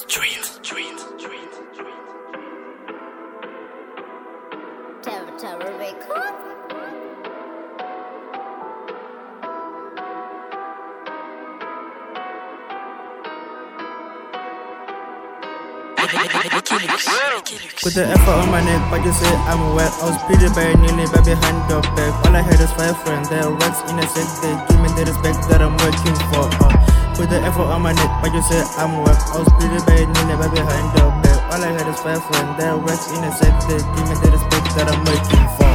Terror Records. Put the effort on my neck, but you say I'm wet. I was pretty by nearly by behind your back. All I had is 5 friends, they're racks in a set. They give me the respect that I'm working for. Put the effort on my neck, but you say I'm wet. I was pretty by nearly by behind your back. All I had is 5 friends, they're racks in a set. They give me the respect that I'm working for.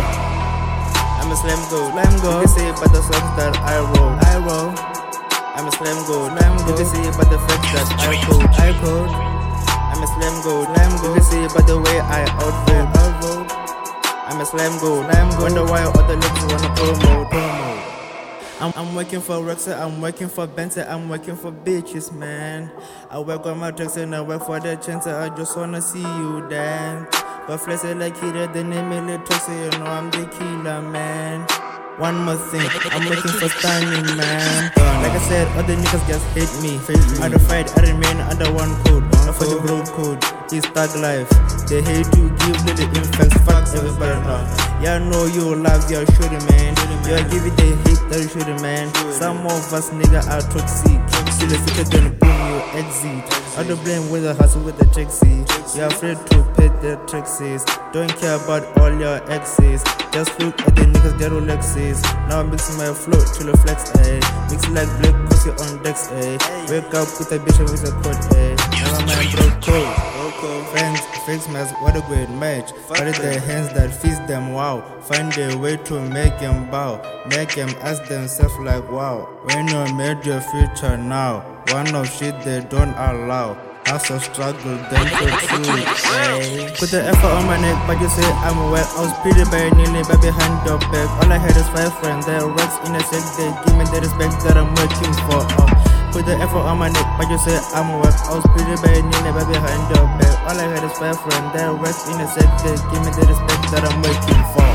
I'm a slam go. You can see it by the songs that I wrote. I'm a slam go. You can see it by the facts that I code. I'm a slam go. You can see it by the way I outvote. I'm a slam go. Wonder why other niggas wanna promote. I'm working for Roxa, I'm working for Bentley, I'm working for bitches, man. I work on my tracks and I work for the chance. I just wanna see you dance. But flex it like killer, the name in the talk, so you know I'm the killer, man. One more thing, I'm looking for stunning, man. Like I said, other niggas just hate me. I don't fight, I remain under one code. Not for the bro code, it's thug life. They hate to give little infants, fuck everybody now. Yeah, I know you love your shooting, man. Yeah, give it the hate that you shooting, man. Some of us nigga are toxic. Still a secret, then boom, you exit. I don't blame with the hustle with the taxi. You're afraid to pay the taxes. Don't care about all your exes. Just look at the niggas, their Rolexes. Now I'm mixing my flow till the flex, ayy. Mix like black pussy on decks, ayy. Wake up with a bitch with a code, ayy. Never mind, bro, cold. Friends, fix mask, what a great match. But it's the hands that feeds them, wow. Find a way to make them bow. Make them ask themselves like, wow. When you made your future now, one of shit they don't allow. Hustle, struggle, then pursue, ayy. Put the effort on my neck, but you say I'm wet. I was pretty by nearly by behind your back. All I had is 5 friends, they're racks in a set. They give me the respect that I'm working for. Put the effort on my neck, but you say I'm wet. I was pretty by nearly by behind your back. All I had is 5 friends, they're racks in a set. They give me the respect that I'm working for.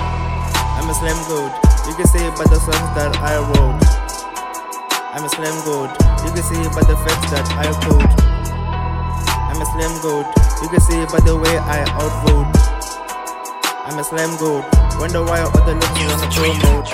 I'm a slam goat. You can see it by the songs that I wrote. I'm a slam goat. You can see it by the facts that I code. I'm a slam goat. You can see it by the way I outvote. I'm a slam goat. Wonder why other niggas wanna promote.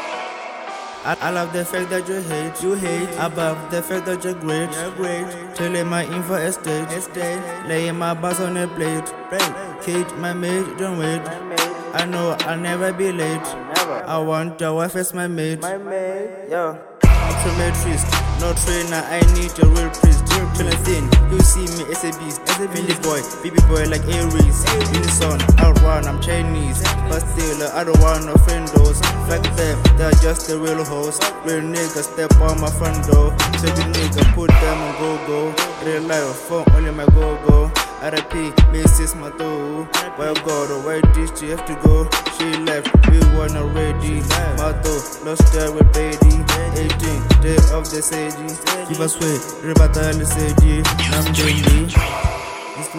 I love the fact that you hate. Above the fact that you're great. Chilling my info estate. Laying my boss on a plate. Kate, my mate, don't wait. I know I'll never be late. I want your wife as my mate. Yeah. Optometrist, no trainer, I need a real priest. Feeling thin, you see me as a beast. Billy boy, baby boy like Aries. Unison, outrun, I'm Chinese. But still, I don't want no friendos. Fuck them, they're just the real hoes. Real niggas step on my front door. Take a nigga, put them on go-go. Real life, phone only my go-go. RIP, Mrs. Mato. Why God, why did she have to go? She left, we weren't ready. Mato, lost her with baby. 18th day of the Seiji. Give us way, Rebata Seiji. Namdindi. It's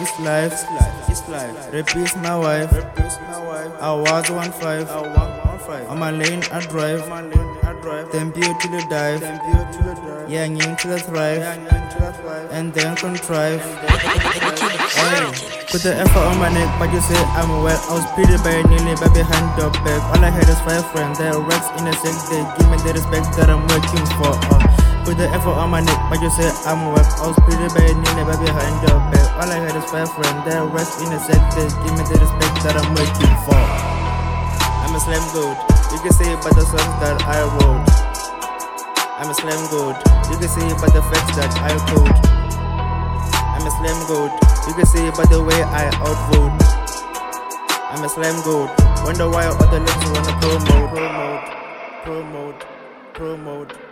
life. Rap is my wife. I was 1-5. On my lane, I drive. Then beautifully dive. Young till I thrive. And then contrive. Hey, put the effort on my neck, but you say I'm wet. I was pretty by nearly by behind your back. All I had is 5 friends, they're racks in a set. They give me the respect that I'm working for. Put the effort on my neck, but you say I'm wet. I was pretty by nearly by behind your back. All I had is 5 friends, they're racks in a set. They give me the respect that I'm working for. I'm a slam goat. You can see it by the songs that I wrote. I'm a slam goat. You can see it by the facts that I code. I'm a slam goat. You can see it by the way I outvote. I'm a slam goat. Wonder why other niggas wanna promote.